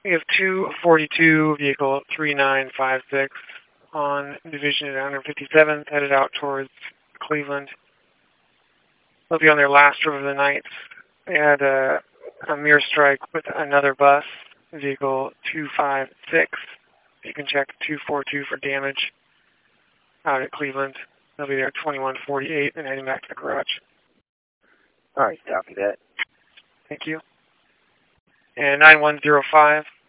We have 242, vehicle 3956 on Division at 157th, headed out towards Cleveland. They'll be on their last trip of the night. They had a mirror strike with another bus, vehicle 256. You can check 242 for damage out at Cleveland. They'll be there at 2148 and heading back to the garage. All right, copy that. Thank you. And 9105.